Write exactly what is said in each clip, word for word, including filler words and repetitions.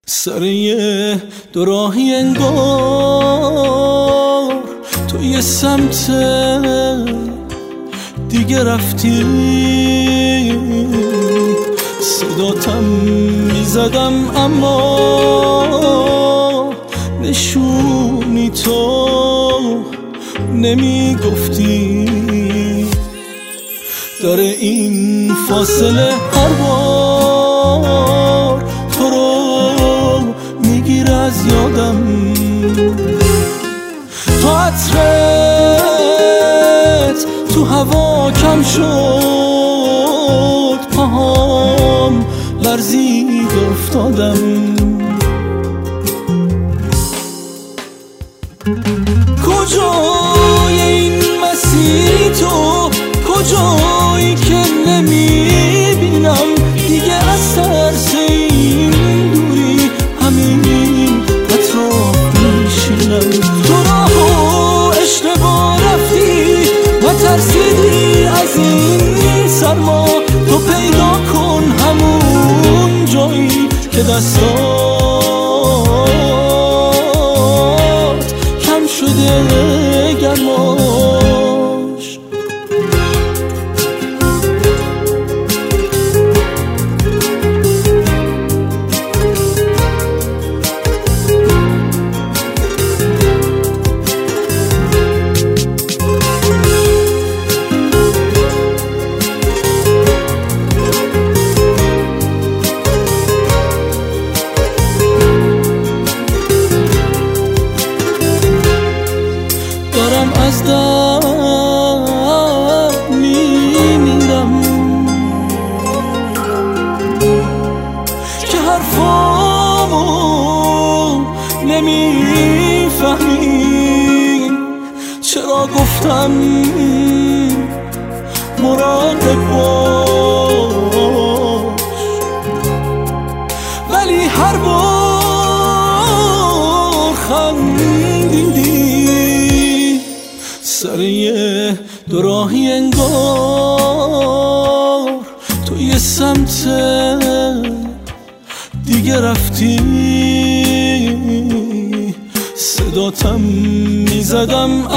سر یه دوراهی انگار تو یه سمت دیگه رفتی، صداتم میزدم اما نشونی تو نمیگفتی. داره این فاصله هر بار تو رو میگیره از یادم، تو عطرت تو هوا کم شد، پاهام لرزید افتادم. کجای این مسیری تو، کجایی که نمیبینم دیگه از ترس این دوری، همین اطراف میشینم. تو راهو اشتباه رفتی و ترسیدی از این سرما، تو پیدا کن همون جایی که دستات کم شده گرماش. دارم از درد میمیرم که حرفامو نمیفهمی. چرا گفتم مراقب باش، ولی هر بار خندیدی. سر یه دوراهی انگار تو یه سمت دیگه رفتی، صداتم میزدم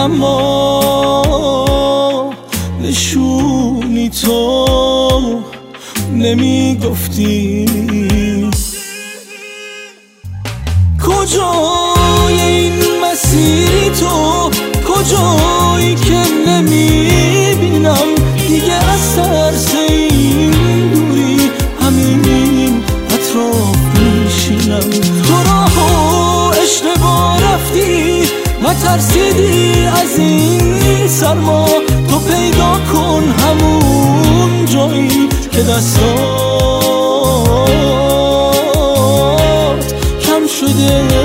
اما نشونی تو نمیگفتی. کجای این مسیری تو، کجایی که نمیبینم دیگه از ترس این دوری، همین اطراف میشینم. تو راهو اشتباه رفتی و ترسیدی از این سرما، تو پیدا کن همون جایی که دستات کم شده